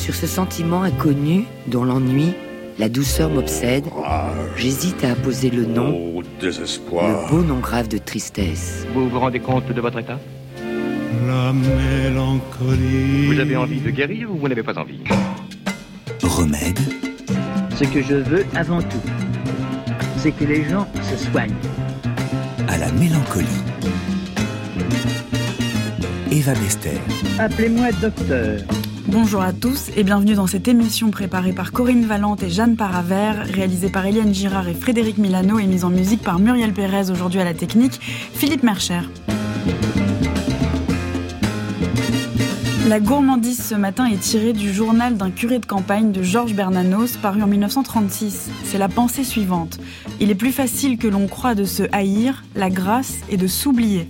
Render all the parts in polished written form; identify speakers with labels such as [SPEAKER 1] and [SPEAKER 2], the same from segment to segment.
[SPEAKER 1] Sur ce sentiment inconnu, dont l'ennui, la douceur m'obsède, j'hésite à apposer le nom, le beau nom grave de tristesse.
[SPEAKER 2] Vous vous rendez compte de votre état ?
[SPEAKER 3] La mélancolie.
[SPEAKER 2] Vous avez envie de guérir ou vous n'avez pas envie ?
[SPEAKER 4] Remède.
[SPEAKER 5] Ce que je veux avant tout, c'est que les gens se soignent.
[SPEAKER 4] À la mélancolie. Eva Bester.
[SPEAKER 5] Appelez-moi docteur.
[SPEAKER 6] Bonjour à tous et bienvenue dans cette émission préparée par Corinne Valente et Jeanne Paravert, réalisée par Eliane Girard et Frédéric Milano et mise en musique par Muriel Pérez, aujourd'hui à la technique, Philippe Mercher. La gourmandise ce matin est tirée du journal d'un curé de campagne de Georges Bernanos, paru en 1936. C'est la pensée suivante. Il est plus facile que l'on croit de se haïr, la grâce est de s'oublier.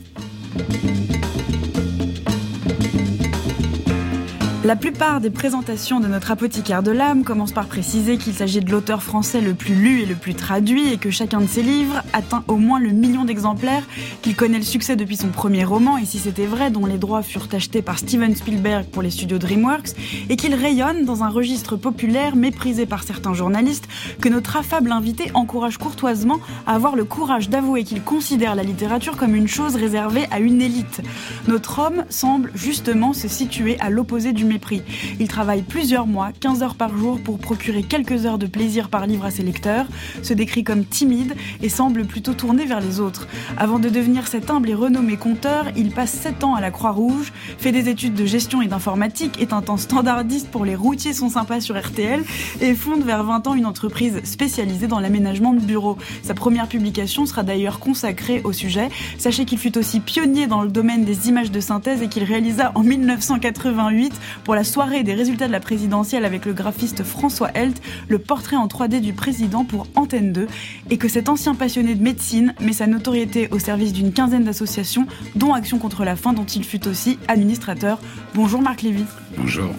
[SPEAKER 6] La plupart des présentations de notre apothicaire de l'âme commencent par préciser qu'il s'agit de l'auteur français le plus lu et le plus traduit et que chacun de ses livres atteint au moins le 1 million d'exemplaires, qu'il connaît le succès depuis son premier roman, et si c'était vrai, dont les droits furent achetés par Steven Spielberg pour les studios DreamWorks, et qu'il rayonne dans un registre populaire méprisé par certains journalistes, que notre affable invité encourage courtoisement à avoir le courage d'avouer qu'il considère la littérature comme une chose réservée à une élite. Notre homme semble justement se situer à l'opposé du mépris. Il travaille plusieurs mois, 15 heures par jour pour procurer quelques heures de plaisir par livre à ses lecteurs, se décrit comme timide et semble plutôt tourné vers les autres. Avant de devenir cet humble et renommé conteur, il passe 7 ans à la Croix-Rouge, fait des études de gestion et d'informatique, est un temps standardiste pour Les Routiers sont sympas sur RTL et fonde vers 20 ans une entreprise spécialisée dans l'aménagement de bureaux. Sa première publication sera d'ailleurs consacrée au sujet. Sachez qu'il fut aussi pionnier dans le domaine des images de synthèse et qu'il réalisa en 1988 pour la soirée des résultats de la présidentielle avec le graphiste François Helt, le portrait en 3D du président pour Antenne 2, et que cet ancien passionné de médecine met sa notoriété au service d'une quinzaine d'associations, dont Action contre la faim, dont il fut aussi administrateur. Bonjour Marc Lévy.
[SPEAKER 7] Bonjour.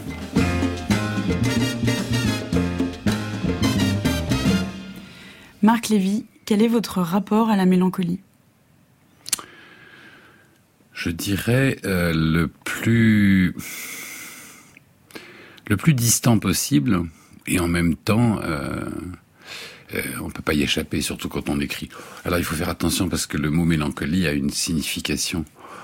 [SPEAKER 6] Marc Lévy, quel est votre rapport à la mélancolie ?
[SPEAKER 7] Je dirais le plus distant possible, et en même temps, on peut pas y échapper, surtout quand on écrit. Alors il faut faire attention parce que le mot mélancolie a une signification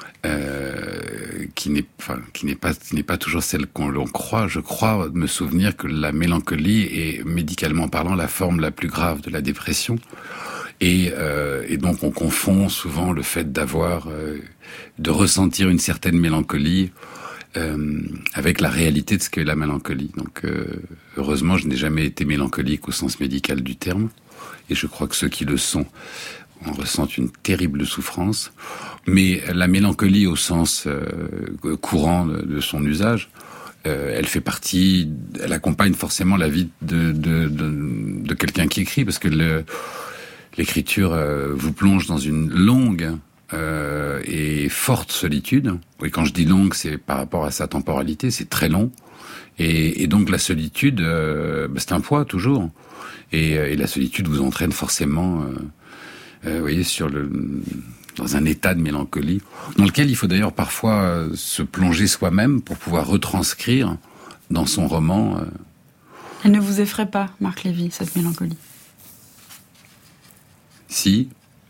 [SPEAKER 7] qui n'est pas toujours celle qu'on l'on croit. Je crois me souvenir que la mélancolie est, médicalement parlant, la forme la plus grave de la dépression. Et donc on confond souvent le fait de ressentir une certaine mélancolie avec la réalité de ce qu'est la mélancolie. Donc heureusement, je n'ai jamais été mélancolique au sens médical du terme, et je crois que ceux qui le sont en ressentent une terrible souffrance. Mais la mélancolie au sens courant de son usage, elle fait partie, elle accompagne forcément la vie de quelqu'un qui écrit, parce que l'écriture vous plonge dans une longue et forte solitude. Oui, quand je dis longue, c'est par rapport à sa temporalité, c'est très long. Et donc la solitude, c'est un poids toujours. Et la solitude vous entraîne forcément, vous voyez, dans un état de mélancolie, dans lequel il faut d'ailleurs parfois se plonger soi-même pour pouvoir retranscrire dans son roman.
[SPEAKER 6] Elle ne vous effraie pas, Marc Lévy, cette mélancolie ? Si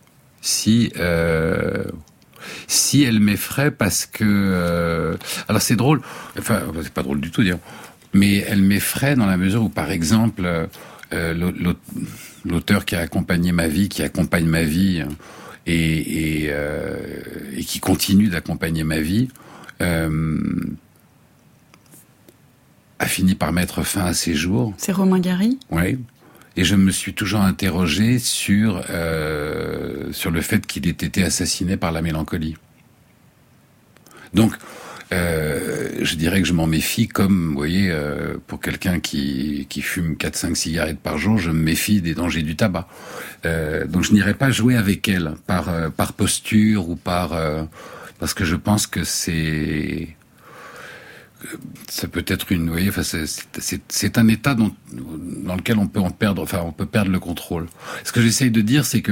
[SPEAKER 6] elle m'effraie parce que... alors c'est drôle, enfin c'est pas drôle du tout d'ailleurs, mais elle m'effraie dans la mesure où, par exemple, l'auteur qui a accompagné ma vie, qui accompagne ma vie et qui continue d'accompagner ma vie, a fini par mettre fin à ses jours. C'est Romain Gary ? Oui. Et je me suis toujours interrogé sur le fait qu'il ait été assassiné par la mélancolie. Donc, je dirais que je m'en méfie comme, vous voyez, pour quelqu'un qui fume 4-5 cigarettes par jour, je me méfie des dangers du tabac. Donc je n'irai pas jouer avec elle par posture ou parce que je pense que ça peut être une, vous voyez, enfin c'est un état dans lequel on peut perdre le contrôle. Ce que j'essaye de dire, c'est que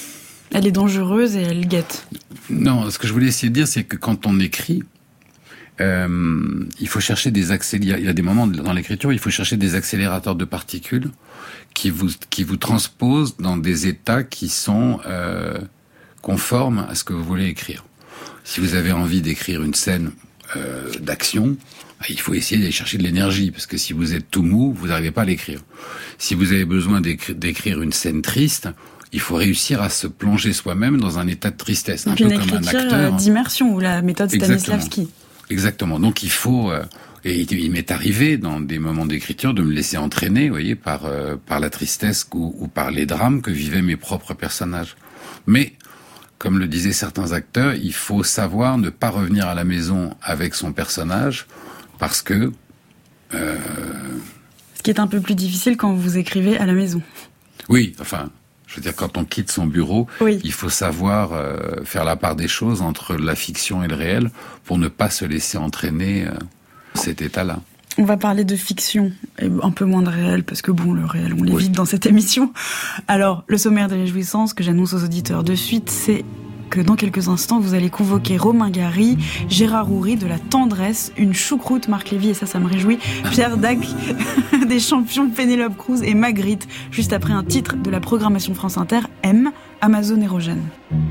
[SPEAKER 6] elle est dangereuse et elle guette. Non, ce que je voulais essayer de dire, c'est que quand on écrit,
[SPEAKER 7] il faut chercher il y a des moments dans l'écriture où il faut chercher des accélérateurs de particules qui vous transposent dans des états qui sont conformes à ce que vous voulez écrire. Si vous avez envie d'écrire une scène d'action, il faut essayer d'aller chercher de l'énergie, parce que si vous êtes tout mou, vous n'arrivez pas à l'écrire. Si vous avez besoin d'écrire une scène triste, il faut réussir à se plonger soi-même dans un état de tristesse, un peu comme un acteur.
[SPEAKER 6] D'immersion, ou la méthode Stanislavski.
[SPEAKER 7] Exactement. Donc il faut... et il m'est arrivé dans des moments d'écriture de me laisser entraîner, vous voyez, par la tristesse ou par les drames que vivaient mes propres personnages. Mais comme le disaient certains acteurs, il faut savoir ne pas revenir à la maison avec son personnage, parce que...
[SPEAKER 6] Ce qui est un peu plus difficile quand vous écrivez à la maison.
[SPEAKER 7] Oui, enfin, je veux dire, quand on quitte son bureau, il faut savoir faire la part des choses entre la fiction et le réel pour ne pas se laisser entraîner cet état-là.
[SPEAKER 6] On va parler de fiction, et un peu moins de réel, parce que bon, le réel, on l'évite dans cette émission. Alors, le sommaire des réjouissances que j'annonce aux auditeurs de suite, c'est que dans quelques instants, vous allez convoquer Romain Gary, Gérard Houry de La Tendresse, une choucroute Marc Lévy, et ça me réjouit, Pierre Dac des champions, Pénélope Cruz et Magritte, juste après un titre de la programmation France Inter, M, Amazon érogène.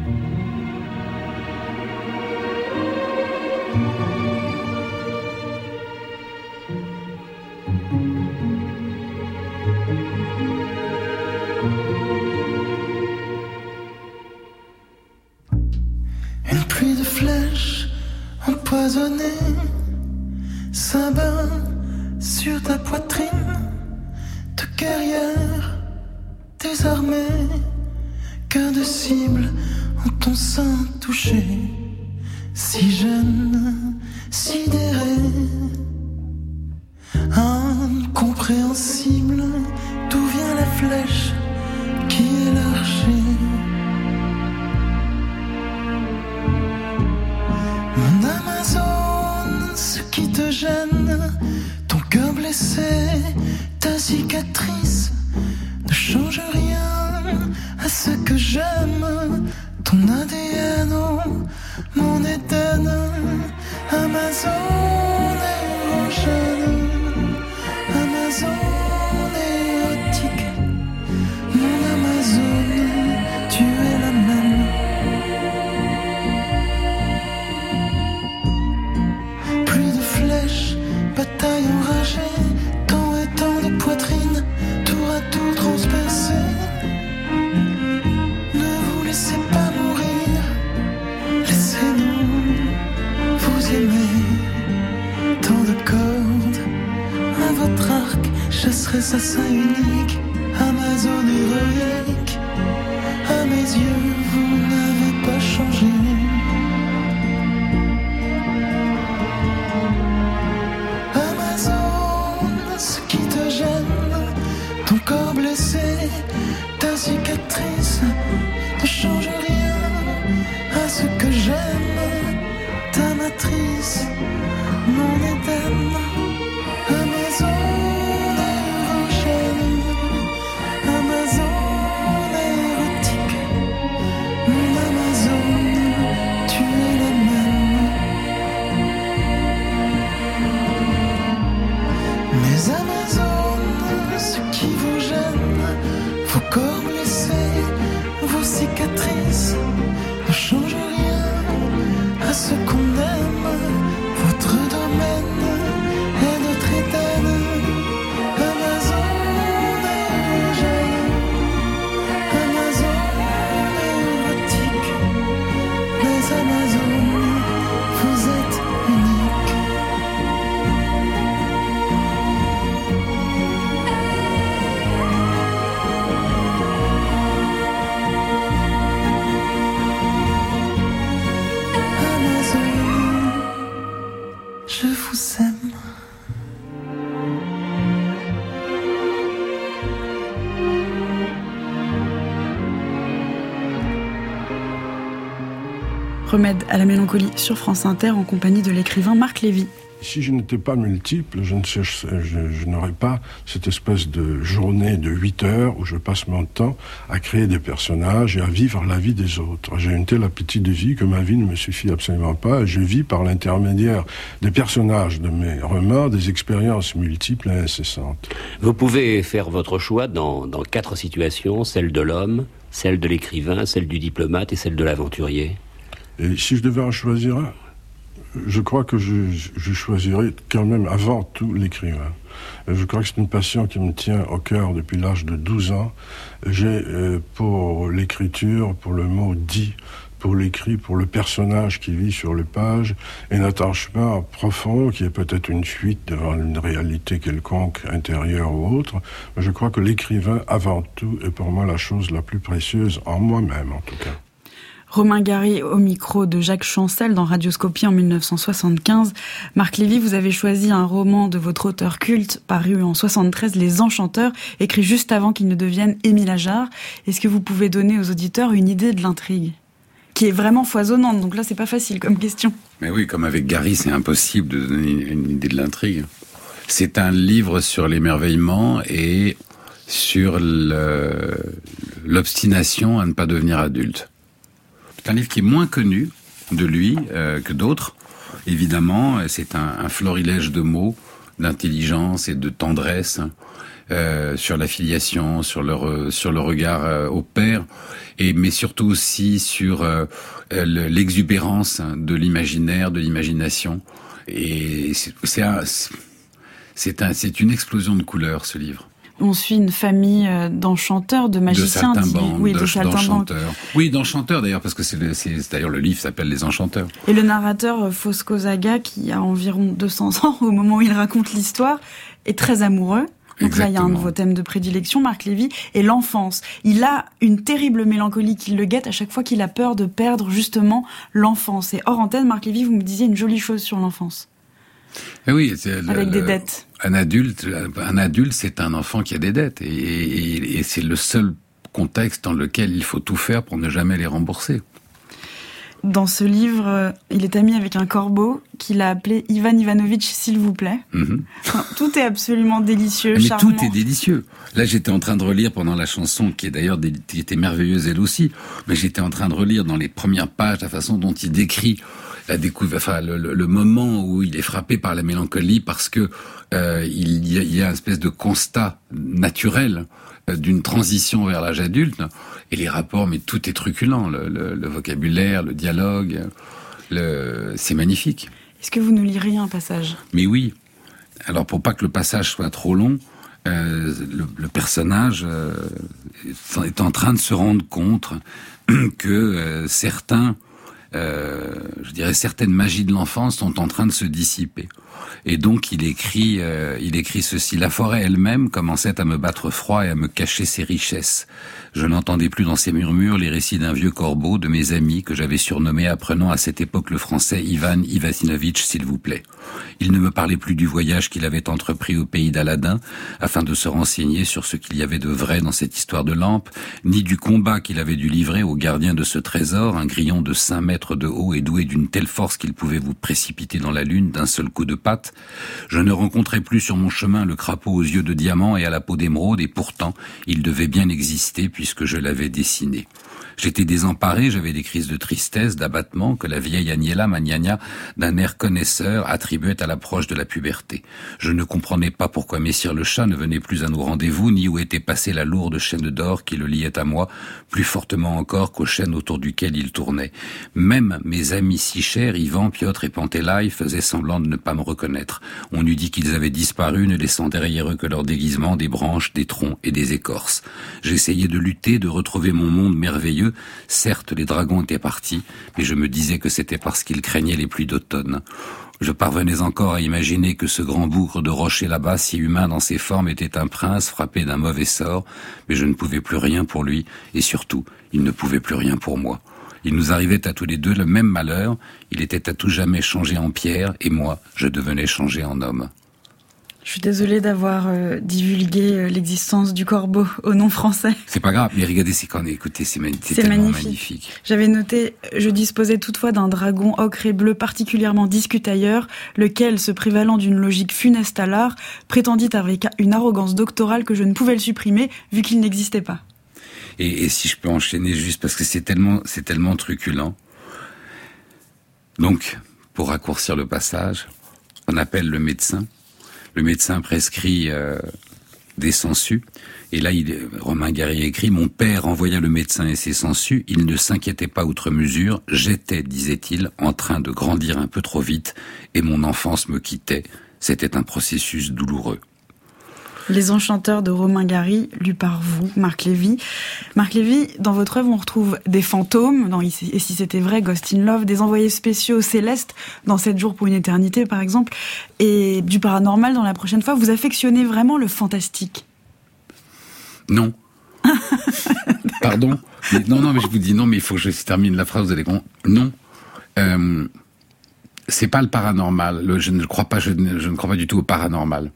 [SPEAKER 8] Une pluie de flèches empoisonnées s'abat sur ta poitrine de guerrière désarmée. Qu'un de cible en ton sein touché, si jeune, sidéré, incompréhensible, d'où vient la flèche qui est l'archer. Mon Amazone, ce qui te gêne, ton cœur blessé, ta cicatrice, ne change rien à ce que j'aime. Ton ADN, oh, mon Éden, Amazone érogène, Amazone érotique, mon Amazone, tu es la même. Bataille enragée, tant et tant de poitrines, tour à tour transpercées. Ne vous laissez pas mourir, laissez-nous vous aimer. Tant de cordes à votre arc, chasserait sa sein unique, Amazone héroïque. À mes yeux, vous n'avez pas changé. Ce qui te gêne, ton corps blessé, ta cicatrice, ne change rien à ce que j'aime. Ta matrice, mon Éden, Amazone érogène, Amazone érotique, mon Amazone, tu es la même. Mes Amazones, ce qui vous gêne, vos corps blessés, vos cicatrices, ne changent rien à ce qu'on aime. Votre domaine est notre Éden. Amazone érogène, Amazone érotique, les Amazones, vous êtes uniques. Je vous aime.
[SPEAKER 6] Remède à la mélancolie sur France Inter en compagnie de l'écrivain Marc Lévy.
[SPEAKER 9] Si je n'étais pas multiple, je n'aurais pas cette espèce de journée de 8 heures où je passe mon temps à créer des personnages et à vivre la vie des autres. J'ai un tel appétit de vie que ma vie ne me suffit absolument pas. Je vis par l'intermédiaire des personnages de mes romans, des expériences multiples et incessantes.
[SPEAKER 10] Vous pouvez faire votre choix dans 4 situations, celle de l'homme, celle de l'écrivain, celle du diplomate et celle de l'aventurier.
[SPEAKER 9] Et si je devais en choisir un, je crois que je choisirais quand même avant tout l'écrivain. Je crois que c'est une passion qui me tient au cœur depuis l'âge de 12 ans. J'ai pour l'écriture, pour le mot dit, pour l'écrit, pour le personnage qui vit sur les pages, un attachement profond qui est peut-être une fuite devant une réalité quelconque, intérieure ou autre. Mais je crois que l'écrivain, avant tout, est pour moi la chose la plus précieuse en moi-même, en tout cas.
[SPEAKER 6] Romain Gary au micro de Jacques Chancel dans Radioscopie en 1975. Marc Lévy, vous avez choisi un roman de votre auteur culte paru en 1973, Les Enchanteurs, écrit juste avant qu'il ne devienne Émile Ajar. Est-ce que vous pouvez donner aux auditeurs une idée de l'intrigue ? Qui est vraiment foisonnante, donc là c'est pas facile comme question.
[SPEAKER 7] Mais oui, comme avec Gary, c'est impossible de donner une idée de l'intrigue. C'est un livre sur l'émerveillement et sur l'obstination à ne pas devenir adulte. C'est un livre qui est moins connu de lui que d'autres. Évidemment, c'est un florilège de mots, d'intelligence et de tendresse sur la filiation, sur le regard au père, mais surtout aussi sur l'exubérance de l'imaginaire, de l'imagination. Et c'est une explosion de couleurs, ce livre.
[SPEAKER 6] On suit une famille d'enchanteurs, de magiciens.
[SPEAKER 7] De d'enchanteurs. Oui, d'enchanteurs d'ailleurs, parce que d'ailleurs le livre s'appelle Les Enchanteurs.
[SPEAKER 6] Et le narrateur Fosco Zaga, qui a environ 200 ans au moment où il raconte l'histoire, est très amoureux. Donc là, il y a un de vos thèmes de prédilection, Marc Lévy, et l'enfance. Il a une terrible mélancolie qui le guette à chaque fois qu'il a peur de perdre justement l'enfance. Et hors antenne, Marc Lévy, vous me disiez une jolie chose sur l'enfance.
[SPEAKER 7] Et oui,
[SPEAKER 6] avec des dettes.
[SPEAKER 7] Un adulte, c'est un enfant qui a des dettes, et c'est le seul contexte dans lequel il faut tout faire pour ne jamais les rembourser.
[SPEAKER 6] Dans ce livre, il est ami avec un corbeau qu'il a appelé Ivan Ivanovitch, s'il vous plaît. Mm-hmm. Enfin, tout est absolument délicieux,
[SPEAKER 7] mais
[SPEAKER 6] charmant.
[SPEAKER 7] Tout est délicieux. Là, j'étais en train de relire pendant la chanson, qui est d'ailleurs qui était merveilleuse elle aussi, mais j'étais en train de relire dans les premières pages la façon dont il décrit la découverte, enfin le moment où il est frappé par la mélancolie parce que il y a une espèce de constat naturel d'une transition vers l'âge adulte, et les rapports, mais tout est truculent, le vocabulaire, le dialogue, c'est magnifique.
[SPEAKER 6] Est-ce que vous nous liriez un passage ?
[SPEAKER 7] Mais oui. Alors pour pas que le passage soit trop long, le personnage est en train de se rendre compte que certaines magies de l'enfance sont en train de se dissiper. Et donc il écrit ceci: la forêt elle-même commençait à me battre froid et à me cacher ses richesses. Je n'entendais plus dans ses murmures les récits d'un vieux corbeau, de mes amis que j'avais surnommé, apprenant à cette époque le français Ivan Ivanovitch, s'il vous plaît. Il ne me parlait plus du voyage qu'il avait entrepris au pays d'Aladin, afin de se renseigner sur ce qu'il y avait de vrai dans cette histoire de lampe, ni du combat qu'il avait dû livrer au gardien de ce trésor, un grillon de 5 mètres de haut et doué d'une telle force qu'il pouvait vous précipiter dans la lune d'un seul coup de patte. Je ne rencontrais plus sur mon chemin le crapaud aux yeux de diamant et à la peau d'émeraude, et pourtant, il devait bien exister puisque je l'avais dessiné. J'étais désemparé, j'avais des crises de tristesse, d'abattement que la vieille Agnella Magnagna, d'un air connaisseur, attribuait à l'approche de la puberté. Je ne comprenais pas pourquoi Messire le chat ne venait plus à nos rendez-vous, ni où était passée la lourde chaîne d'or qui le liait à moi, plus fortement encore qu'aux chaînes autour duquel il tournait. Même mes amis si chers, Ivan, Piotr et Pantélaï, faisaient semblant de ne pas me reconnaître. On eût dit qu'ils avaient disparu, ne laissant derrière eux que leur déguisement, des branches, des troncs et des écorces. J'essayais de lutter, de retrouver mon monde merveilleux. Certes, les dragons étaient partis, mais je me disais que c'était parce qu'ils craignaient les pluies d'automne. Je parvenais encore à imaginer que ce grand bougre de rocher là-bas, si humain dans ses formes, était un prince frappé d'un mauvais sort, mais je ne pouvais plus rien pour lui, et surtout, il ne pouvait plus rien pour moi. Il nous arrivait à tous les deux le même malheur, il était à tout jamais changé en pierre, et moi, je devenais changé en homme.
[SPEAKER 6] Je suis désolée d'avoir divulgué l'existence du corbeau au nom français.
[SPEAKER 7] C'est pas grave, mais regardez, c'est tellement magnifique.
[SPEAKER 6] J'avais noté, je disposais toutefois d'un dragon ocre et bleu particulièrement discutailleur, lequel, se prévalant d'une logique funeste à l'art, prétendit avec une arrogance doctorale que je ne pouvais le supprimer, vu qu'il n'existait pas.
[SPEAKER 7] Et si je peux enchaîner juste, parce que c'est tellement truculent. Donc, pour raccourcir le passage, on appelle le médecin. Le médecin prescrit des sangsues. Et là, Romain Gary écrit « Mon père envoya le médecin et ses sangsues. Il ne s'inquiétait pas outre mesure. J'étais, disait-il, en train de grandir un peu trop vite et mon enfance me quittait. C'était un processus douloureux. »
[SPEAKER 6] Les Enchanteurs de Romain Gary, lu par vous, Marc Lévy. Marc Lévy, dans votre œuvre, on retrouve des fantômes, dans Et si c'était vrai, Ghost in Love, des envoyés spéciaux célestes, dans 7 jours pour une éternité, par exemple, et du paranormal dans La prochaine fois. Vous affectionnez vraiment le fantastique?
[SPEAKER 7] Non. Pardon? Non, mais je vous dis non, mais il faut que je termine la phrase, vous allez comprendre. Non. C'est pas le paranormal. Je ne crois pas du tout au paranormal.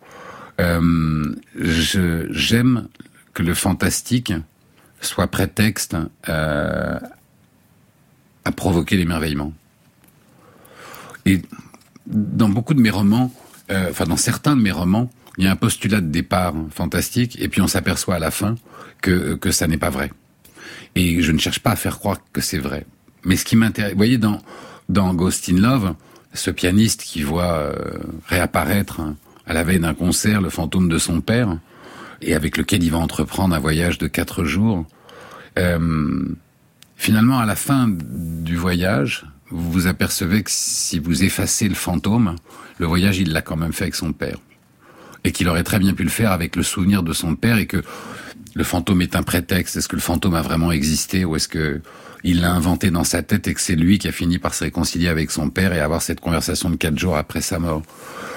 [SPEAKER 7] J'aime que le fantastique soit prétexte à provoquer l'émerveillement. Et dans beaucoup de mes romans, dans certains de mes romans, il y a un postulat de départ fantastique, et puis on s'aperçoit à la fin que ça n'est pas vrai. Et je ne cherche pas à faire croire que c'est vrai. Mais ce qui m'intéresse, vous voyez, dans Ghost in Love, ce pianiste qui voit réapparaître à la veille d'un concert le fantôme de son père, et avec lequel il va entreprendre un voyage de 4 jours. Finalement, à la fin du voyage, vous vous apercevez que si vous effacez le fantôme, le voyage, il l'a quand même fait avec son père. Et qu'il aurait très bien pu le faire avec le souvenir de son père, et que le fantôme est un prétexte. Est-ce que le fantôme a vraiment existé, ou est-ce que il l'a inventé dans sa tête et que c'est lui qui a fini par se réconcilier avec son père et avoir cette conversation de 4 jours après sa mort?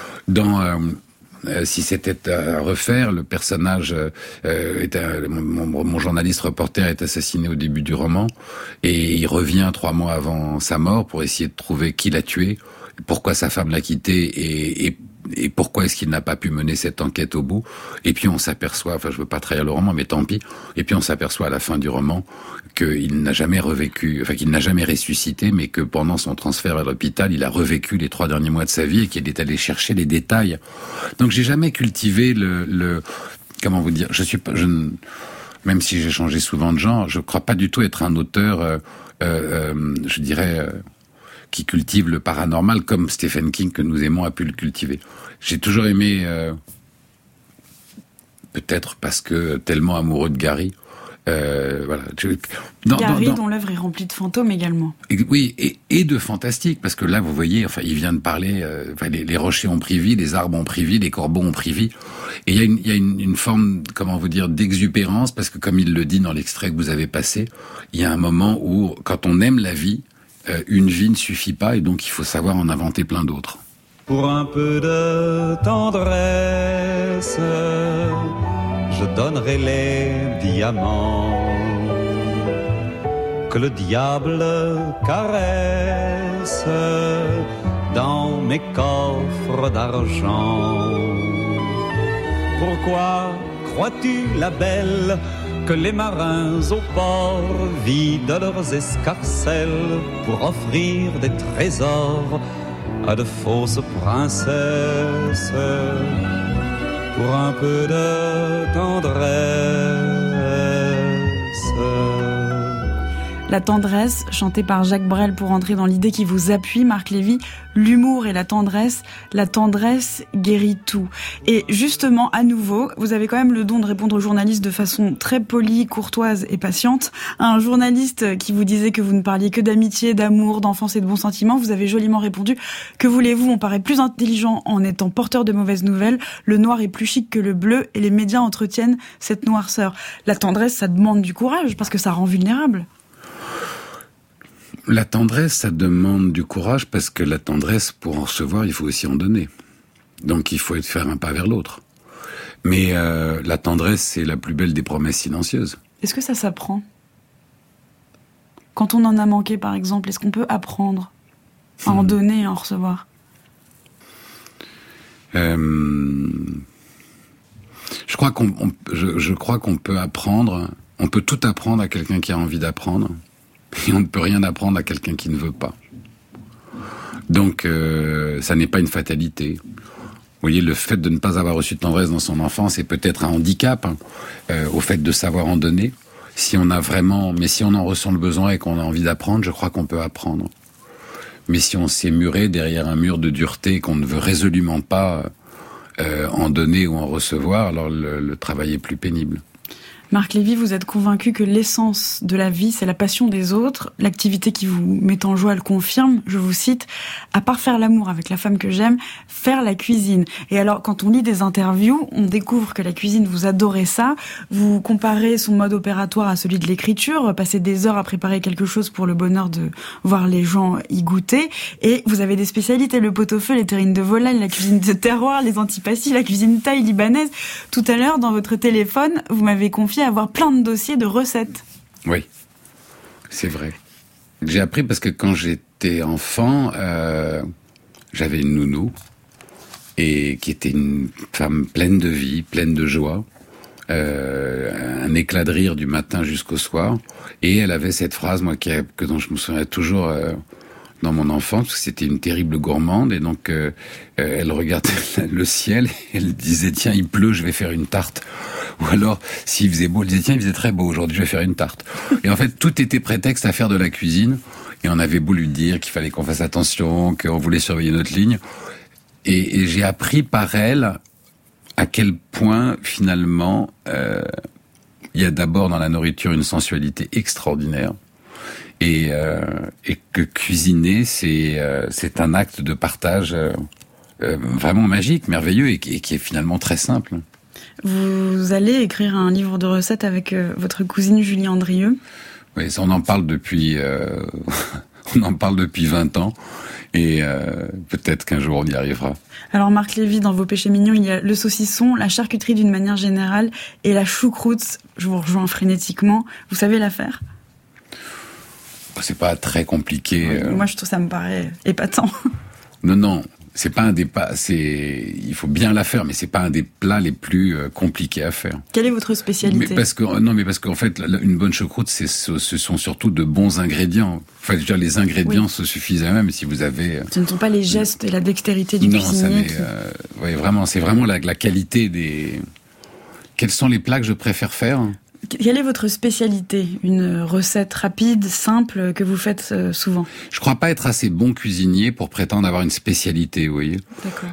[SPEAKER 7] Si c'était à refaire, le personnage mon journaliste reporter est assassiné au début du roman, et il revient 3 mois avant sa mort pour essayer de trouver qui l'a tué, pourquoi sa femme l'a quitté, et pourquoi est-ce qu'il n'a pas pu mener cette enquête au bout. Et puis on s'aperçoit, je veux pas trahir le roman, mais tant pis, et puis on s'aperçoit à la fin du roman qu'il n'a jamais revécu, qu'il n'a jamais ressuscité, mais que pendant son transfert à l'hôpital, il a revécu les 3 derniers mois de sa vie, et qu'il est allé chercher les détails. Donc j'ai jamais cultivé comment vous dire, même si j'ai changé souvent de genre, je crois pas du tout être un auteur, je dirais, qui cultive le paranormal comme Stephen King, que nous aimons, a pu le cultiver. J'ai toujours aimé, peut-être parce que tellement amoureux de Gary,
[SPEAKER 6] Gary, dont l'œuvre est remplie de fantômes également.
[SPEAKER 7] Oui, et de fantastique, parce que là, vous voyez, il vient de parler, les rochers ont pris vie, les arbres ont pris vie, les corbeaux ont pris vie. Et il y a une forme, comment vous dire, d'exubérance, parce que comme il le dit dans l'extrait que vous avez passé, il y a un moment où, quand on aime la vie, une vie ne suffit pas, et donc il faut savoir en inventer plein d'autres.
[SPEAKER 8] Pour un peu de tendresse, je donnerai les diamants que le diable caresse dans mes coffres d'argent. Pourquoi crois-tu, la belle, que les marins au port vident leurs escarcelles pour offrir des trésors à de fausses princesses? Pour un peu de tendresse.
[SPEAKER 6] La tendresse, chantée par Jacques Brel pour entrer dans l'idée qui vous appuie, Marc Lévy, l'humour et la tendresse guérit tout. Et justement, à nouveau, vous avez quand même le don de répondre aux journalistes de façon très polie, courtoise et patiente. Un journaliste qui vous disait que vous ne parliez que d'amitié, d'amour, d'enfance et de bons sentiments, vous avez joliment répondu: que voulez-vous, on paraît plus intelligent en étant porteur de mauvaises nouvelles, le noir est plus chic que le bleu et les médias entretiennent cette noirceur. La tendresse, ça demande du courage parce que ça rend vulnérable.
[SPEAKER 7] La tendresse, ça demande du courage, parce que la tendresse, pour en recevoir, il faut aussi en donner. Donc il faut faire un pas vers l'autre. Mais la tendresse, c'est la plus belle des promesses silencieuses.
[SPEAKER 6] Est-ce que ça s'apprend ? Quand on en a manqué, par exemple, est-ce qu'on peut apprendre à en donner et à en recevoir ?
[SPEAKER 7] crois qu'on peut apprendre, on peut tout apprendre à quelqu'un qui a envie d'apprendre, et on ne peut rien apprendre à quelqu'un qui ne veut pas. Donc, ça n'est pas une fatalité. Vous voyez, le fait de ne pas avoir reçu de tendresse dans son enfance est peut-être un handicap, au fait de savoir en donner. Si on en ressent le besoin et qu'on a envie d'apprendre, je crois qu'on peut apprendre. Mais si on s'est muré derrière un mur de dureté et qu'on ne veut résolument pas en donner ou en recevoir, alors le travail est plus pénible.
[SPEAKER 6] Marc Lévy, vous êtes convaincu que l'essence de la vie, c'est la passion des autres. L'activité qui vous met en joie le confirme. Je vous cite, « À part faire l'amour avec la femme que j'aime, faire la cuisine. » Et alors, quand on lit des interviews, on découvre que la cuisine, vous adorez ça. Vous comparez son mode opératoire à celui de l'écriture, passer des heures à préparer quelque chose pour le bonheur de voir les gens y goûter. Et vous avez des spécialités, le pot-au-feu, les terrines de volaille, la cuisine de terroir, les antipasties, la cuisine thaï libanaise. Tout à l'heure, dans votre téléphone, vous m'avez confié avoir plein de dossiers de recettes.
[SPEAKER 7] Oui, c'est vrai. J'ai appris parce que quand j'étais enfant, j'avais une nounou et qui était une femme pleine de vie, pleine de joie, un éclat de rire du matin jusqu'au soir. Et elle avait cette phrase, moi, dont je me souviens toujours dans mon enfance, parce que c'était une terrible gourmande. Et donc, elle regardait le ciel et elle disait « Tiens, il pleut, je vais faire une tarte ». Ou alors, s'il faisait beau, elle disait « Tiens, il faisait très beau, aujourd'hui je vais faire une tarte ». Et en fait, tout était prétexte à faire de la cuisine. Et on avait beau lui dire qu'il fallait qu'on fasse attention, qu'on voulait surveiller notre ligne. Et j'ai appris par elle à quel point, finalement, il y a d'abord dans la nourriture une sensualité extraordinaire. Et que cuisiner, c'est un acte de partage vraiment magique, merveilleux, et qui est finalement très simple.
[SPEAKER 6] Vous allez écrire un livre de recettes avec votre cousine Julie Andrieux.
[SPEAKER 7] Oui, ça, on en parle depuis 20 ans, et peut-être qu'un jour on y arrivera.
[SPEAKER 6] Alors Marc Lévy, dans Vos péchés mignons, il y a le saucisson, la charcuterie d'une manière générale, et la choucroute. Je vous rejoins frénétiquement. Vous savez la faire ?
[SPEAKER 7] C'est pas très compliqué.
[SPEAKER 6] Moi, je trouve ça me paraît épatant.
[SPEAKER 7] Non, c'est pas il faut bien la faire, mais c'est pas un des plats les plus compliqués à faire.
[SPEAKER 6] Quelle est votre spécialité ?
[SPEAKER 7] Parce qu'en fait, une bonne choucroute, ce sont surtout de bons ingrédients. Enfin, je veux dire, les ingrédients se suffisent à eux-mêmes si vous avez.
[SPEAKER 6] Ce ne sont pas les gestes et la dextérité du cuisinier.
[SPEAKER 7] Oui, vraiment, c'est vraiment la qualité des. Quels sont les plats que je préfère faire ?
[SPEAKER 6] Quelle est votre spécialité ? Une recette rapide, simple, que vous faites souvent ?
[SPEAKER 7] Je crois pas être assez bon cuisinier pour prétendre avoir une spécialité, vous voyez.
[SPEAKER 6] D'accord.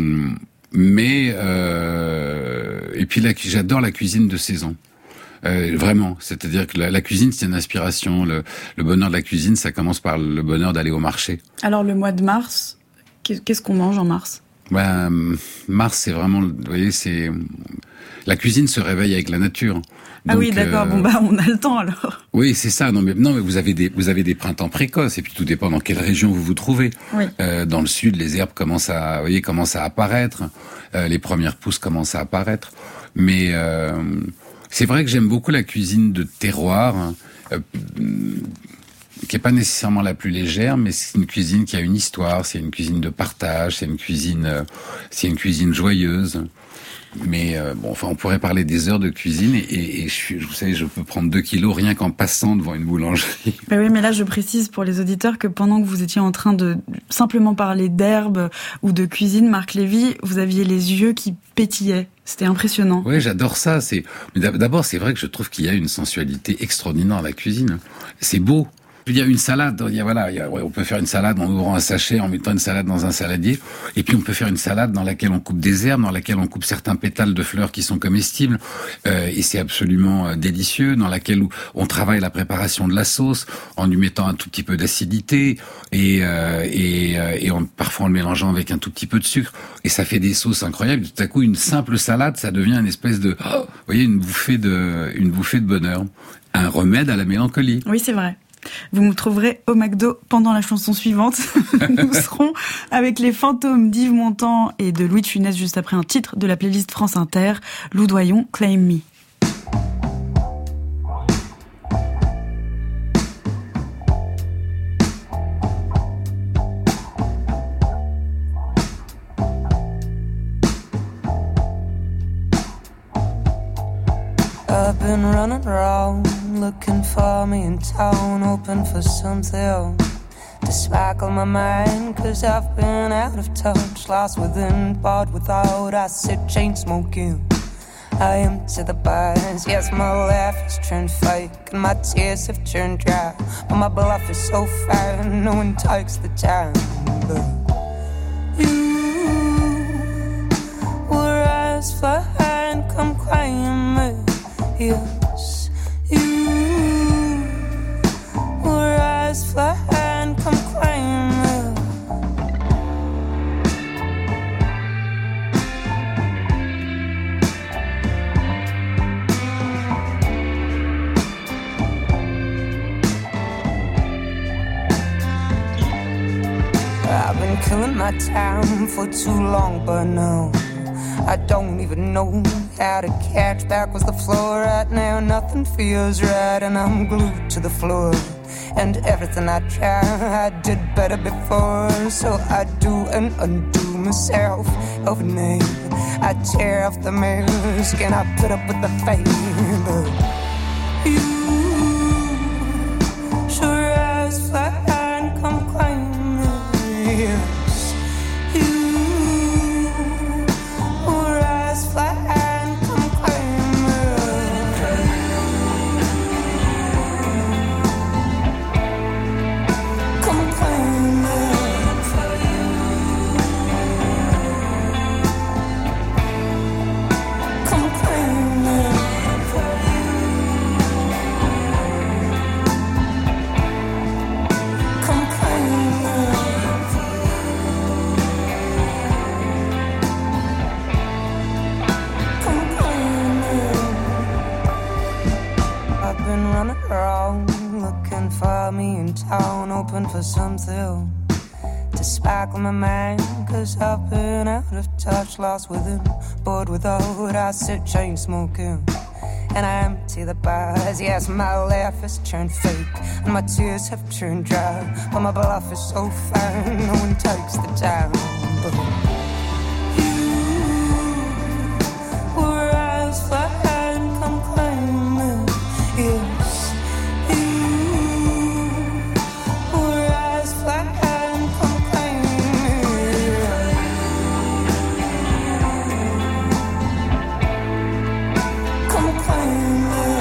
[SPEAKER 7] Et puis j'adore la cuisine de saison. Vraiment. C'est-à-dire que la cuisine, c'est une inspiration. Le bonheur de la cuisine, ça commence par le bonheur d'aller au marché.
[SPEAKER 6] Alors, le mois de mars, qu'est-ce qu'on mange en mars ?
[SPEAKER 7] Mars, c'est vraiment, vous voyez, la cuisine se réveille avec la nature.
[SPEAKER 6] Ah donc, oui, d'accord. On a le temps alors.
[SPEAKER 7] Oui, c'est ça. Non, mais vous avez des printemps précoces, et puis tout dépend dans quelle région vous vous trouvez.
[SPEAKER 6] Oui.
[SPEAKER 7] Dans le sud, les herbes commencent à apparaître. Les premières pousses commencent à apparaître. Mais c'est vrai que j'aime beaucoup la cuisine de terroir, qui est pas nécessairement la plus légère, mais c'est une cuisine qui a une histoire. C'est une cuisine de partage. C'est une cuisine joyeuse. Mais on pourrait parler des heures de cuisine et vous savez, je peux prendre 2 kilos rien qu'en passant devant une boulangerie.
[SPEAKER 6] Oui, mais là, je précise pour les auditeurs que pendant que vous étiez en train de simplement parler d'herbes ou de cuisine, Marc Lévy, vous aviez les yeux qui pétillaient. C'était impressionnant.
[SPEAKER 7] Oui, j'adore ça. Mais d'abord, c'est vrai que je trouve qu'il y a une sensualité extraordinaire dans la cuisine. C'est beau. Il y a une salade, on peut faire une salade en ouvrant un sachet, en mettant une salade dans un saladier, et puis on peut faire une salade dans laquelle on coupe des herbes, dans laquelle on coupe certains pétales de fleurs qui sont comestibles, et c'est absolument délicieux, dans laquelle on travaille la préparation de la sauce, en lui mettant un tout petit peu d'acidité, parfois en le mélangeant avec un tout petit peu de sucre, et ça fait des sauces incroyables. Tout à coup, une simple salade, ça devient une espèce de, vous voyez, une bouffée de bonheur. Un remède à la mélancolie.
[SPEAKER 6] Oui, c'est vrai. Vous me trouverez au McDo pendant la chanson suivante. Nous serons avec les fantômes d'Yves Montand et de Louis de Funès juste après un titre de la playlist France Inter, Loudoyon, Claim Me.
[SPEAKER 8] I've been running around, looking for me in town, hoping for something to sparkle my mind, 'cause I've been out of touch, lost within, bored without. I sit chain smoking, I empty the bars. Yes, my laugh has turned fake and my tears have turned dry, but my bluff is so fine, no one takes the time. But you were eyes flying, come crying me. Yes, you were eyes flying, come crying me. I've been killing my time for too long, but no, I don't even know how to catch back with the flow right now. Nothing feels right and I'm glued to the floor, and everything I try I did better before. So I do and undo myself overnight. I tear off the mask and I put up with the fake. You sure as flying, come climb me. Yes, you were as flying, come climb me. Come climb me. Come climb me. Come climb me. I've been running around, looking for me in town, hoping for something to sparkle my mind, 'cause I've been out of touch, lost within, bored without. I sit chain smoking and I empty the bars. Yes, my laugh has turned fake and my tears have turned dry, but my bluff is so fine, no one takes the time. But you were eyes flying, come climb me. Yes, you were eyes flying, come climb me. Come climb me.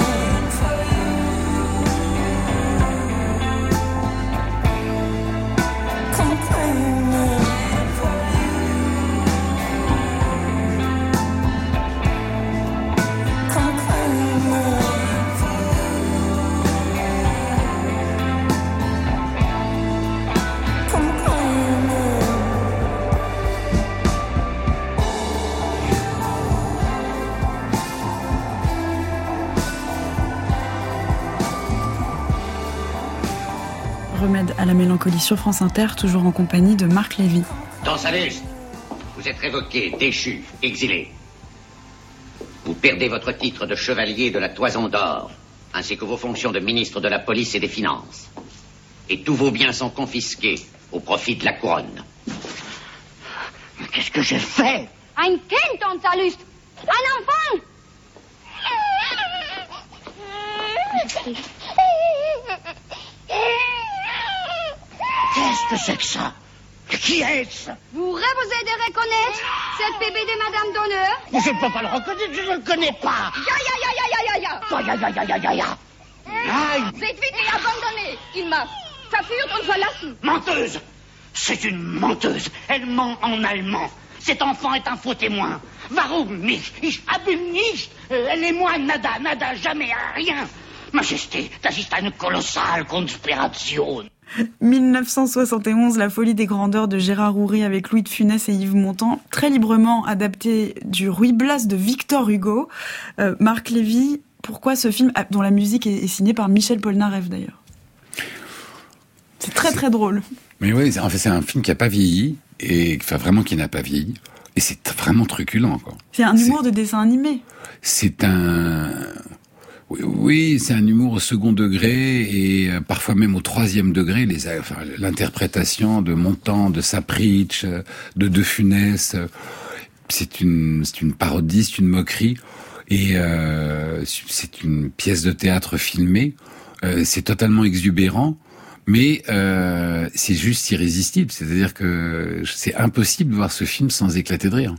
[SPEAKER 8] Come climb me. Come climb me. Come climb me.
[SPEAKER 6] Remède à la mélancolie sur France Inter, toujours en compagnie de Marc Lévy.
[SPEAKER 11] Dans sa liste, vous êtes révoqué, déchu, exilé. Vous perdez votre titre de chevalier de la Toison d'Or, ainsi que vos fonctions de ministre de la Police et des Finances. Et tous vos biens sont confisqués au profit de la couronne. Mais qu'est-ce que j'ai fait?
[SPEAKER 12] Ein Kind, unser Lust! Ein Enfant!
[SPEAKER 11] Qu'est-ce que c'est que ça? Qui est-ce?
[SPEAKER 12] Vous rêvez de reconnaître cette bébé de Madame d'Honneur?
[SPEAKER 11] Mais je ne peux pas le reconnaître, je ne le connais pas.
[SPEAKER 12] Ja, ja, ja, ja, ja, ja, ja!
[SPEAKER 11] Ja, ja, ja, ja, ja, ja, ja. Aïe.
[SPEAKER 12] Cette fille est abandonnée. Il m'a verführt und verlassen.
[SPEAKER 11] Menteuse! C'est une menteuse. Elle ment en allemand. Cet enfant est un faux témoin. Warum nicht? Ich habe nicht. Elle et moi, nada, nada, jamais, rien. Majesté, das ist eine kolossale Konspiration.
[SPEAKER 6] 1971, La folie des grandeurs de Gérard Houry avec Louis de Funès et Yves Montand, très librement adapté du Ruy Blas de Victor Hugo. Marc Lévy, pourquoi ce film, dont la musique est signée par Michel Polnareff d'ailleurs? C'est très très drôle.
[SPEAKER 7] Mais oui, en fait c'est un film qui n'a pas vieilli, et enfin vraiment qui n'a pas vieilli, et c'est vraiment truculent, quoi.
[SPEAKER 6] C'est un humour de dessin animé.
[SPEAKER 7] C'est un... Oui, c'est un humour au second degré et parfois même au troisième degré. L'interprétation de Montand, de Sapritch, de Funès, c'est une parodie, c'est une moquerie. Et c'est une pièce de théâtre filmée. C'est totalement exubérant, mais c'est juste irrésistible. C'est-à-dire que c'est impossible de voir ce film sans éclater de rire.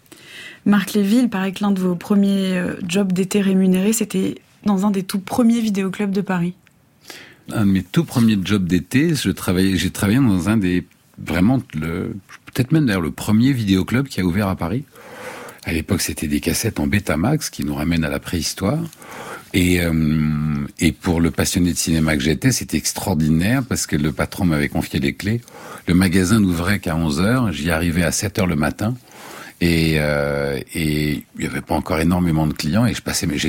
[SPEAKER 6] Marc Lévy, il paraît que l'un de vos premiers jobs d'été rémunérés, c'était dans un des tout premiers vidéoclubs de Paris.
[SPEAKER 7] Un de mes tout premiers jobs d'été, j'ai travaillé dans un des, peut-être même d'ailleurs le premier vidéoclub qui a ouvert à Paris. À l'époque, c'était des cassettes en Betamax qui nous ramènent à la préhistoire. Et pour le passionné de cinéma que j'étais, c'était extraordinaire parce que le patron m'avait confié les clés. Le magasin n'ouvrait qu'à 11h, j'y arrivais à 7h le matin. Et il y avait pas encore énormément de clients et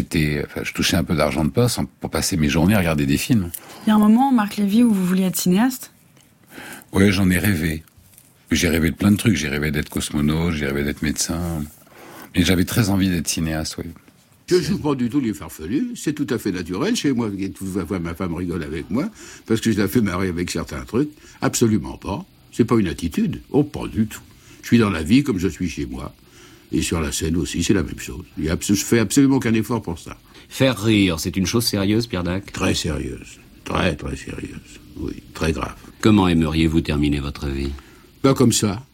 [SPEAKER 7] je touchais un peu d'argent de poche pour passer mes journées à regarder des films.
[SPEAKER 6] Il y a un moment, Marc Lévy, où vous vouliez être cinéaste ?
[SPEAKER 7] Ouais, j'en ai rêvé. J'ai rêvé de plein de trucs. J'ai rêvé d'être cosmonaute, j'ai rêvé d'être médecin. Mais j'avais très envie d'être cinéaste, oui.
[SPEAKER 13] Je joue pas du tout les farfelus, c'est tout à fait naturel chez moi. Ma femme rigole avec moi parce que je la fais marrer avec certains trucs. Absolument pas. C'est pas une attitude. Oh, pas du tout. Je suis dans la vie comme je suis chez moi. Et sur la scène aussi, c'est la même chose. Je fais absolument aucun effort pour ça.
[SPEAKER 10] Faire rire, c'est une chose sérieuse, Pierre Dac ?
[SPEAKER 13] Très sérieuse. Très, très sérieuse. Oui, très grave.
[SPEAKER 10] Comment aimeriez-vous terminer votre vie ?
[SPEAKER 13] Comme ça.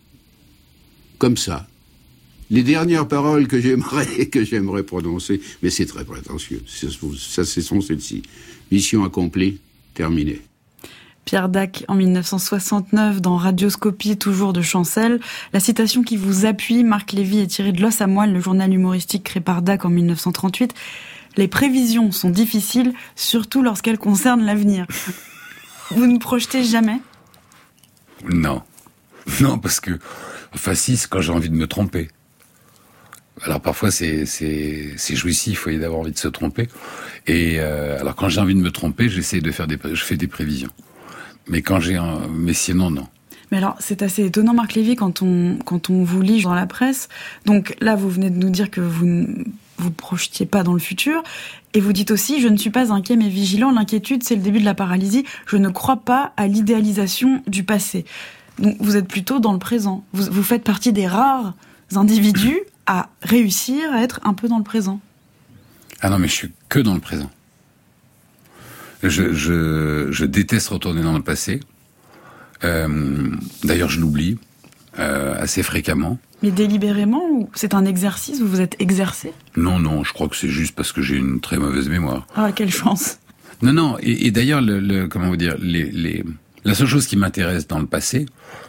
[SPEAKER 13] Comme ça. Les dernières paroles que j'aimerais prononcer, mais c'est très prétentieux. Ça, ce sont celles-ci. Mission accomplie, terminée.
[SPEAKER 6] Pierre Dac, en 1969, dans Radioscopie, toujours de Chancel. La citation qui vous appuie, Marc Lévy, est tirée de L'Os à moelle, le journal humoristique créé par Dac en 1938. Les prévisions sont difficiles, surtout lorsqu'elles concernent l'avenir. Vous ne projetez jamais ?
[SPEAKER 7] Non. Non, parce que, c'est quand j'ai envie de me tromper. Alors parfois c'est jouissif, il faut d'avoir envie de se tromper. Et alors quand j'ai envie de me tromper, je fais des prévisions. Mais mais sinon non.
[SPEAKER 6] Mais alors c'est assez étonnant, Marc Lévy, quand on vous lit dans la presse. Donc là vous venez de nous dire que vous ne vous projetiez pas dans le futur, et vous dites aussi: je ne suis pas inquiet mais vigilant. L'inquiétude, c'est le début de la paralysie. Je ne crois pas à l'idéalisation du passé. Donc vous êtes plutôt dans le présent. Vous faites partie des rares individus à réussir à être un peu dans le présent.
[SPEAKER 7] Ah non, mais je suis que dans le présent. Je déteste retourner dans le passé. D'ailleurs, je l'oublie assez fréquemment.
[SPEAKER 6] Mais délibérément, ou c'est un exercice, vous vous êtes exercé ?
[SPEAKER 7] Non, je crois que c'est juste parce que j'ai une très mauvaise mémoire.
[SPEAKER 6] Ah, quelle chance.
[SPEAKER 7] Non, et d'ailleurs, comment vous dire, la seule chose qui m'intéresse dans le passé,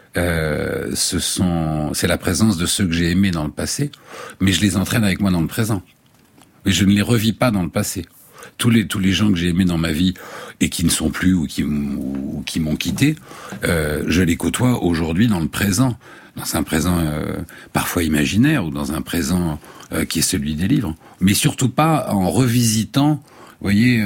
[SPEAKER 7] c'est la présence de ceux que j'ai aimés dans le passé, mais je les entraîne avec moi dans le présent. Mais je ne les revis pas dans le passé. Tous les gens que j'ai aimés dans ma vie et qui ne sont plus ou qui m'ont quitté, je les côtoie aujourd'hui dans le présent, dans un présent parfois imaginaire ou dans un présent qui est celui des livres, mais surtout pas en revisitant. Vous voyez,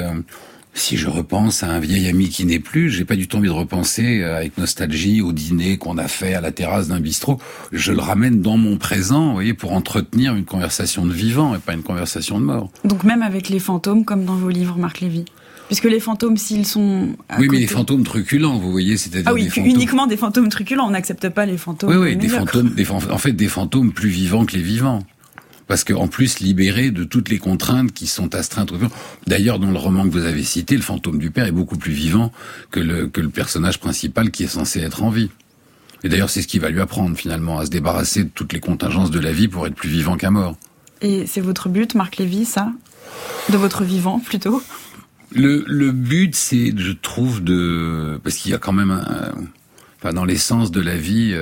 [SPEAKER 7] si je repense à un vieil ami qui n'est plus, j'ai pas du tout envie de repenser avec nostalgie au dîner qu'on a fait à la terrasse d'un bistrot. Je le ramène dans mon présent, vous voyez, pour entretenir une conversation de vivant et pas une conversation de mort.
[SPEAKER 6] Donc même avec les fantômes, comme dans vos livres, Marc Lévy. Puisque les fantômes, s'ils sont
[SPEAKER 7] oui, mais les fantômes truculents, vous voyez, c'est-à-dire
[SPEAKER 6] des fantômes... uniquement des fantômes truculents, on n'accepte pas les fantômes.
[SPEAKER 7] Oui, des fantômes plus vivants que les vivants. Parce qu'en plus, libéré de toutes les contraintes qui sont astreintes. D'ailleurs, dans le roman que vous avez cité, le fantôme du père est beaucoup plus vivant que le personnage principal qui est censé être en vie. Et d'ailleurs, c'est ce qui va lui apprendre, finalement, à se débarrasser de toutes les contingences de la vie pour être plus vivant qu'à mort.
[SPEAKER 6] Et c'est votre but, Marc Lévy, ça ? De votre vivant, plutôt ?
[SPEAKER 7] Le but, c'est, je trouve, parce qu'il y a quand même dans l'essence de la vie...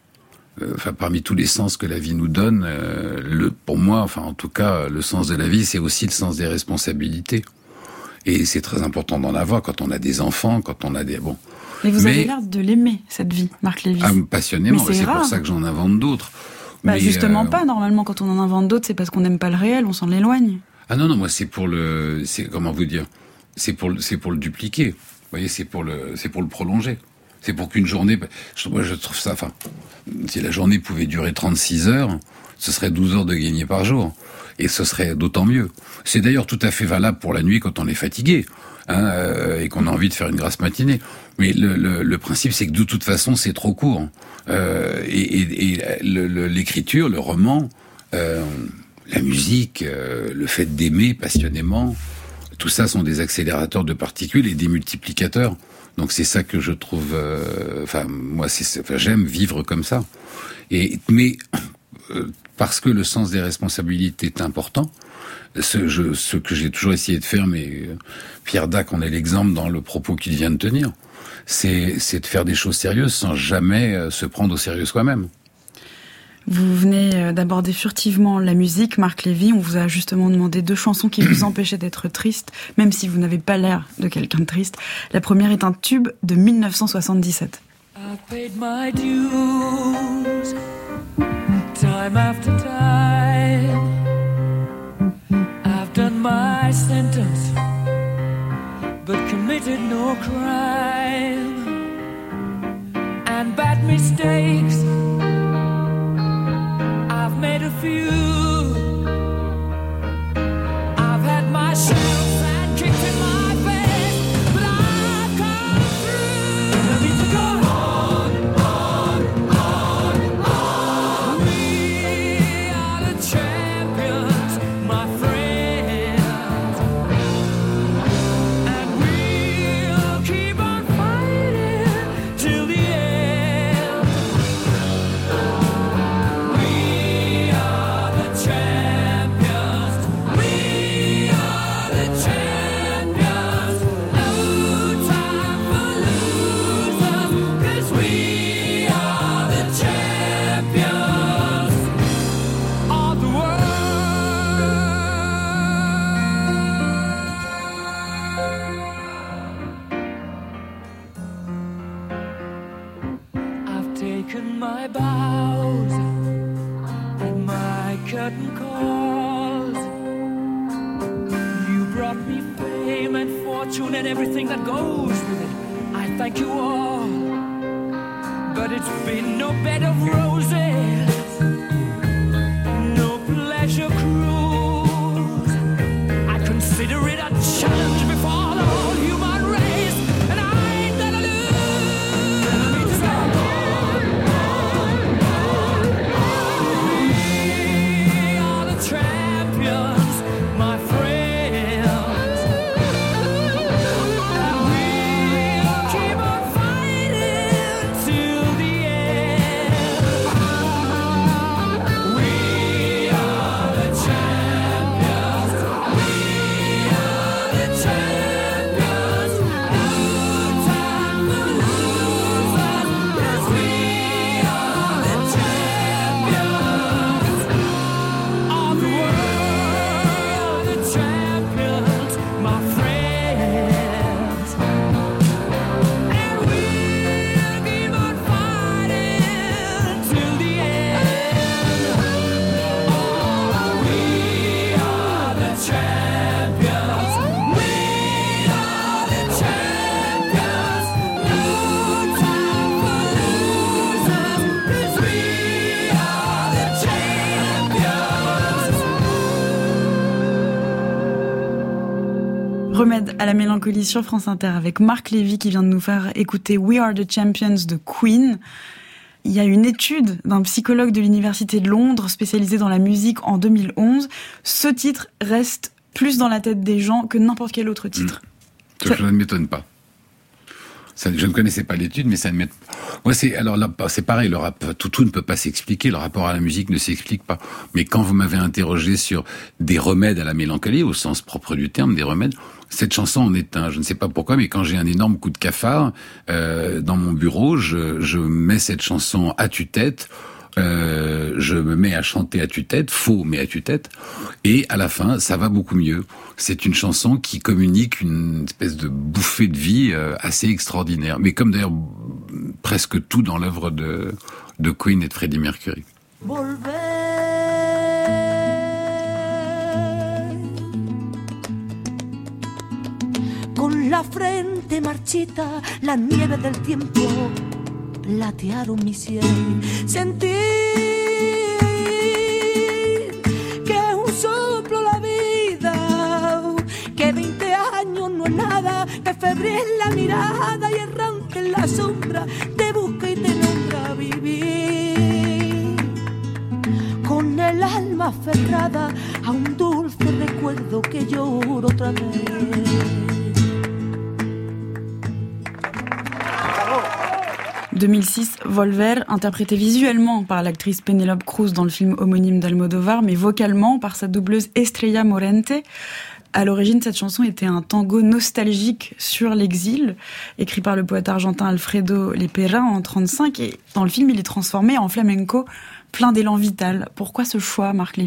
[SPEAKER 7] parmi tous les sens que la vie nous donne, pour moi, en tout cas, le sens de la vie, c'est aussi le sens des responsabilités. Et c'est très important d'en avoir quand on a des enfants, quand on a des...
[SPEAKER 6] Mais vous avez l'air de l'aimer, cette vie, Marc Lévy.
[SPEAKER 7] Passionnément, c'est pour ça que j'en invente d'autres.
[SPEAKER 6] Mais justement pas, normalement, quand on en invente d'autres, c'est parce qu'on n'aime pas le réel, on s'en éloigne.
[SPEAKER 7] Ah non, moi comment vous dire, c'est pour le dupliquer. Vous voyez, c'est pour le prolonger. C'est pour qu'une journée... Moi, je trouve ça... si la journée pouvait durer 36 heures, ce serait 12 heures de gagner par jour. Et ce serait d'autant mieux. C'est d'ailleurs tout à fait valable pour la nuit quand on est fatigué, et qu'on a envie de faire une grasse matinée. Mais le principe, c'est que de toute façon, c'est trop court. Et l'écriture, le roman, la musique, le fait d'aimer passionnément, tout ça sont des accélérateurs de particules et des multiplicateurs. Donc c'est ça que je trouve, j'aime vivre comme ça. Mais parce que le sens des responsabilités est important, ce que j'ai toujours essayé de faire, mais Pierre Dac en est l'exemple dans le propos qu'il vient de tenir, c'est de faire des choses sérieuses sans jamais se prendre au sérieux soi-même.
[SPEAKER 6] Vous venez d'aborder furtivement la musique, Marc Lévy. On vous a justement demandé 2 chansons qui vous empêchaient d'être triste, même si vous n'avez pas l'air de quelqu'un de triste. La première est un tube de 1977.
[SPEAKER 14] I've paid my dues, time after time. I've done my sentence, but committed no crime. And bad mistakes, I've made a few. I've had my share of sand kicked in my face, but I've come through. And I need to go on. We are the champions, my friends, and we'll keep on fighting till the end. My bows and my curtain calls. You brought me fame and fortune and everything that goes with it. I thank you all, but it's been no bed of roses, no pleasure cruise. I consider it a challenge before the whole human race, and I ain't gonna lose. Champions, my friends, and we'll keep on fighting till the end. We are the champions, we are the champions. No time for losers, 'cause we are the champions of the world. Champions, my friends, and we'll keep on fighting till the end. Oh, we are the champions, we are the champions. No time for losers, 'cause we are the champions.
[SPEAKER 6] Remède à la mélancolie sur France Inter avec Marc Lévy qui vient de nous faire écouter We Are the Champions de Queen. Il y a une étude d'un psychologue de l'Université de Londres spécialisé dans la musique en 2011. Ce titre reste plus dans la tête des gens que n'importe quel autre titre.
[SPEAKER 7] Ça ne m'étonne pas. Ça, je ne connaissais pas l'étude, mais ça ne m'étonne pas. Moi, c'est pareil, tout ne peut pas s'expliquer, le rapport à la musique ne s'explique pas. Mais quand vous m'avez interrogé sur des remèdes à la mélancolie, au sens propre du terme, des remèdes, cette chanson en est un. Je ne sais pas pourquoi, mais quand j'ai un énorme coup de cafard, dans mon bureau, je mets cette chanson à tue-tête. Je me mets à chanter à tue-tête, faux mais à tue-tête, et à la fin, ça va beaucoup mieux. C'est une chanson qui communique une espèce de bouffée de vie assez extraordinaire, mais comme d'ailleurs presque tout dans l'œuvre de Queen et de Freddie Mercury.
[SPEAKER 15] Con la frente marchita, la nieve del tiempo platearon mi cielo. Sentí que es un soplo la vida, que 20 años no es nada, que febril la mirada y errante en la sombra te busca y te nombra vivir. Con el alma aferrada a un dulce recuerdo que lloro otra vez.
[SPEAKER 6] 2006, Volver, interprété visuellement par l'actrice Penélope Cruz dans le film homonyme d'Almodovar, mais vocalement par sa doubleuse Estrella Morente. À l'origine, cette chanson était un tango nostalgique sur l'exil, écrit par le poète argentin Alfredo Lepera en 1935, et dans le film, il est transformé en flamenco plein d'élan vital. Pourquoi ce choix, Marc Lévy ?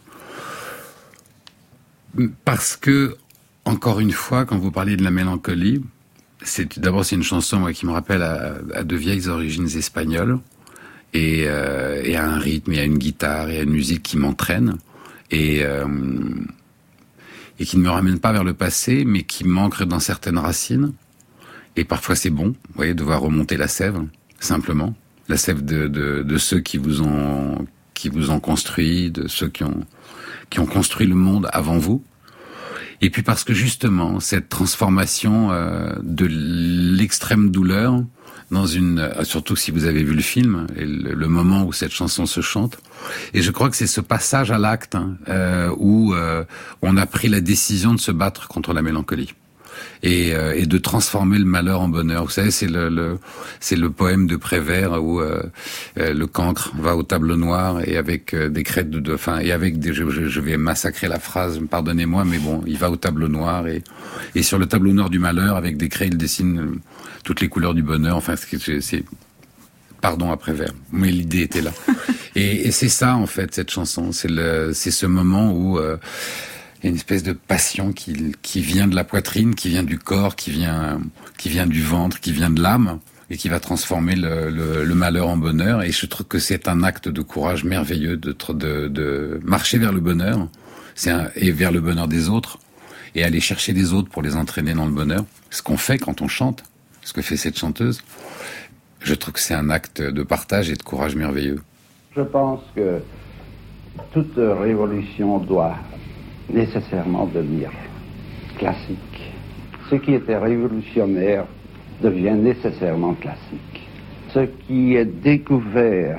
[SPEAKER 7] Parce que, encore une fois, quand vous parlez de la mélancolie, c'est une chanson moi, qui me rappelle à de vieilles origines espagnoles, et à un rythme, et à une guitare, et à une musique qui m'entraîne, et qui ne me ramène pas vers le passé, mais qui m'ancre dans certaines racines. Et parfois c'est bon, vous voyez, de voir remonter la sève, simplement. La sève de ceux qui vous ont construit, de ceux qui ont construit le monde avant vous. Et puis parce que justement, cette transformation de l'extrême douleur dans surtout si vous avez vu le film, et le moment où cette chanson se chante. Et je crois que c'est ce passage à l'acte où on a pris la décision de se battre contre la mélancolie. Et de transformer le malheur en bonheur. Vous savez, c'est le poème de Prévert où le cancre va au tableau noir et avec des crêtes et avec des, je vais massacrer la phrase, pardonnez-moi, mais bon, il va au tableau noir et sur le tableau noir du malheur avec des craies, il dessine toutes les couleurs du bonheur. Enfin, c'est pardon à Prévert, mais l'idée était là. et c'est ça en fait cette chanson. C'est ce moment où il y a une espèce de passion qui vient de la poitrine, qui vient du corps, qui vient du ventre, qui vient de l'âme, et qui va transformer le malheur en bonheur. Et je trouve que c'est un acte de courage merveilleux de marcher vers le bonheur, et vers le bonheur des autres, et aller chercher des autres pour les entraîner dans le bonheur. Ce qu'on fait quand on chante, ce que fait cette chanteuse, je trouve que c'est un acte de partage et de courage merveilleux.
[SPEAKER 16] Je pense que toute révolution doit nécessairement devenir classique. Ce qui était révolutionnaire devient nécessairement classique. Ce qui est découvert,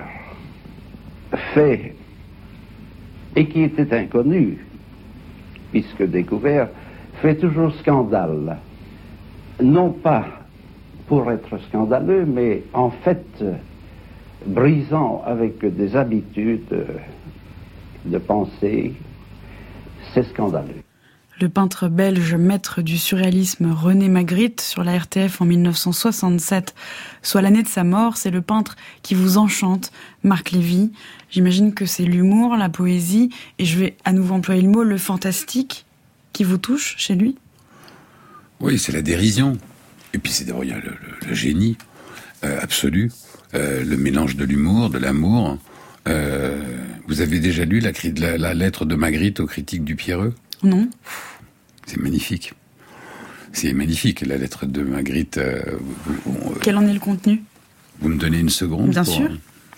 [SPEAKER 16] fait, et qui était inconnu, puisque découvert, fait toujours scandale. Non pas pour être scandaleux, mais en fait brisant avec des habitudes de pensée. C'est scandaleux.
[SPEAKER 6] Le peintre belge maître du surréalisme René Magritte sur la RTF en 1967, soit l'année de sa mort, c'est le peintre qui vous enchante, Marc Lévy. J'imagine que c'est l'humour, la poésie, et je vais à nouveau employer le mot, le fantastique, qui vous touche chez lui.
[SPEAKER 7] Oui, c'est la dérision. Et puis c'est d'abord il y a le génie absolu, le mélange de l'humour, de l'amour. Vous avez déjà lu la lettre de Magritte aux critiques du Pierreux ?
[SPEAKER 6] Non.
[SPEAKER 7] C'est magnifique. C'est magnifique, la lettre de Magritte.
[SPEAKER 6] Quel en est le contenu ?
[SPEAKER 7] Vous me donnez une seconde ?
[SPEAKER 6] Bien sûr.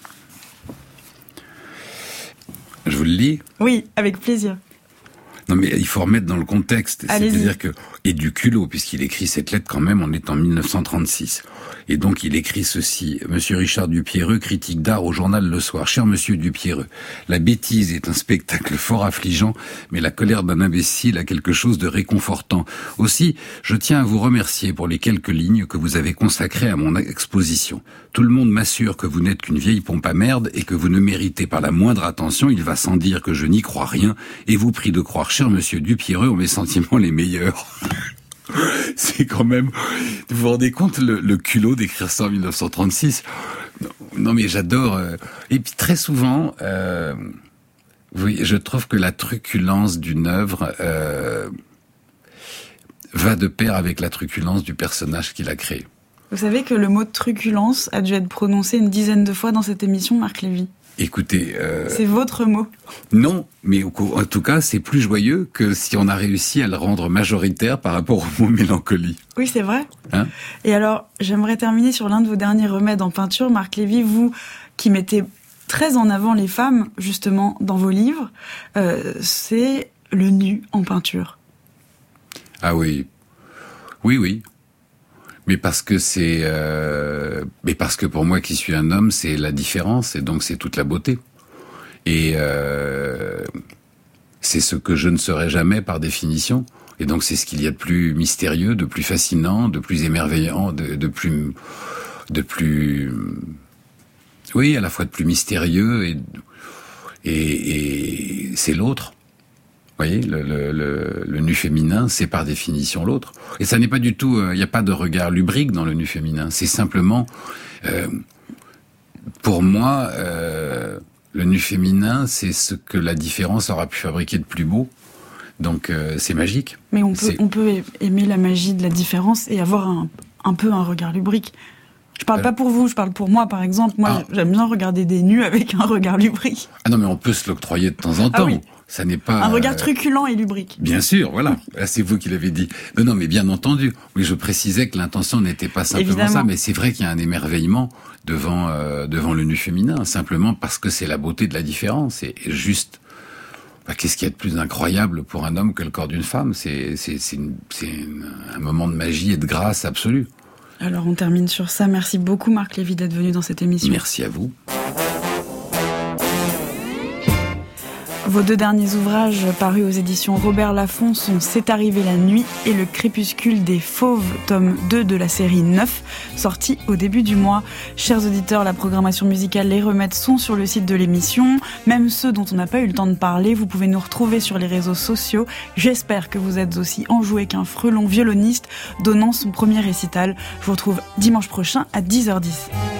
[SPEAKER 7] Je vous le lis ?
[SPEAKER 6] Oui, avec plaisir.
[SPEAKER 7] Non mais il faut remettre dans le contexte,
[SPEAKER 6] allez-y.
[SPEAKER 7] C'est-à-dire que, et du culot, puisqu'il écrit cette lettre quand même, on est en 1936. Et donc il écrit ceci: Monsieur Richard Dupierreux, critique d'art au journal Le Soir. Cher Monsieur Dupierreux, la bêtise est un spectacle fort affligeant, mais la colère d'un imbécile a quelque chose de réconfortant. Aussi, je tiens à vous remercier pour les quelques lignes que vous avez consacrées à mon exposition. Tout le monde m'assure que vous n'êtes qu'une vieille pompe à merde et que vous ne méritez pas la moindre attention. Il va sans dire que je n'y crois rien et vous prie de croire, cher Monsieur Dupierreux, ont mes sentiments les meilleurs. C'est quand même... Vous vous rendez compte le culot d'écrire ça en 1936 ? Non mais j'adore... Et puis très souvent, oui, je trouve que la truculence d'une œuvre va de pair avec la truculence du personnage qu'il a créé.
[SPEAKER 6] Vous savez que le mot truculence a dû être prononcé une dizaine de fois dans cette émission, Marc Lévy.
[SPEAKER 7] Écoutez...
[SPEAKER 6] C'est votre mot.
[SPEAKER 7] Non, mais en tout cas, c'est plus joyeux que si on a réussi à le rendre majoritaire par rapport au mot mélancolie.
[SPEAKER 6] Oui, c'est vrai.
[SPEAKER 7] Hein ?
[SPEAKER 6] Et alors, j'aimerais terminer sur l'un de vos derniers remèdes en peinture, Marc Lévy, vous qui mettez très en avant les femmes, justement, dans vos livres, c'est le nu en peinture.
[SPEAKER 7] Ah oui. Oui. Mais parce que pour moi qui suis un homme, c'est la différence et donc c'est toute la beauté. Et c'est ce que je ne serai jamais par définition. Et donc c'est ce qu'il y a de plus mystérieux, de plus fascinant, de plus émerveillant, de plus, oui, à la fois de plus mystérieux et c'est l'autre. Vous voyez, le nu féminin, c'est par définition l'autre. Et ça n'est pas du tout, il n'y a pas de regard lubrique dans le nu féminin. C'est simplement, pour moi, le nu féminin, c'est ce que la différence aura pu fabriquer de plus beau. Donc c'est magique.
[SPEAKER 6] Mais on peut aimer la magie de la différence et avoir un peu un regard lubrique. Je parle pas pour vous, je parle pour moi par exemple. Moi j'aime bien regarder des nus avec un regard lubrique.
[SPEAKER 7] Ah non mais on peut se l'octroyer de temps en temps. Oui. Ça n'est pas
[SPEAKER 6] un regard truculent et lubrique.
[SPEAKER 7] Bien sûr, voilà. Là, c'est vous qui l'avez dit. Non, mais bien entendu. Oui, je précisais que l'intention n'était pas simplement évidemment ça, mais c'est vrai qu'il y a un émerveillement devant le nu féminin, simplement parce que c'est la beauté de la différence. Et juste, qu'est-ce qu'il y a de plus incroyable pour un homme que le corps d'une femme ? C'est un moment de magie et de grâce absolue.
[SPEAKER 6] Alors on termine sur ça. Merci beaucoup Marc Lévy d'être venu dans cette émission.
[SPEAKER 7] Merci à vous.
[SPEAKER 6] Vos 2 derniers ouvrages parus aux éditions Robert Laffont sont C'est arrivé la nuit et Le crépuscule des fauves, tome 2 de la série 9, sorti au début du mois. Chers auditeurs, la programmation musicale Les Remèdes sont sur le site de l'émission. Même ceux dont on n'a pas eu le temps de parler, vous pouvez nous retrouver sur les réseaux sociaux. J'espère que vous êtes aussi enjoué qu'un frelon violoniste donnant son premier récital. Je vous retrouve dimanche prochain à 10h10.